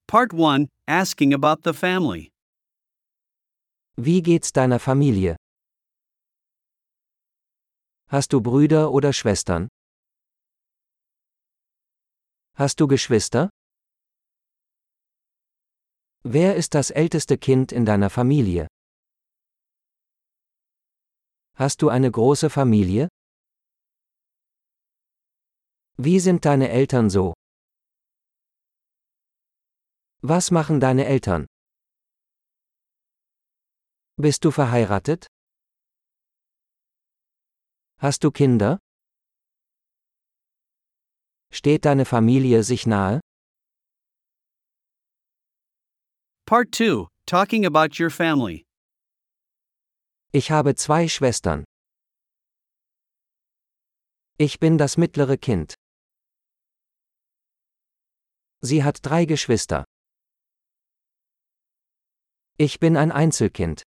Part 1, Asking about the family. Wie geht's deiner Familie? Hast du Brüder oder Schwestern? Hast du Geschwister? Wer ist das älteste Kind in deiner Familie? Hast du eine große Familie? Wie sind deine Eltern so? Was machen deine Eltern? Bist du verheiratet? Hast du Kinder? Steht deine Familie sich nahe? Part 2, Talking about your family. Ich habe 2 Schwestern. Ich bin das mittlere Kind. Sie hat 3 Geschwister. Ich bin ein Einzelkind.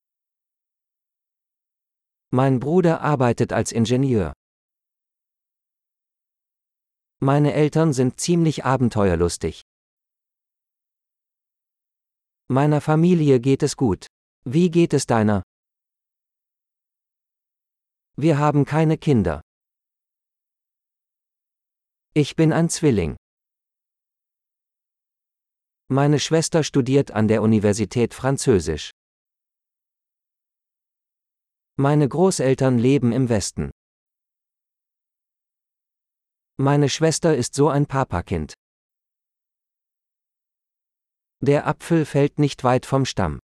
Mein Bruder arbeitet als Ingenieur. Meine Eltern sind ziemlich abenteuerlustig. Meiner Familie geht es gut. Wie geht es deiner? Wir haben keine Kinder. Ich bin ein Zwilling. Meine Schwester studiert an der Universität Französisch. Meine Großeltern leben im Westen. Meine Schwester ist so ein Papakind. Der Apfel fällt nicht weit vom Stamm.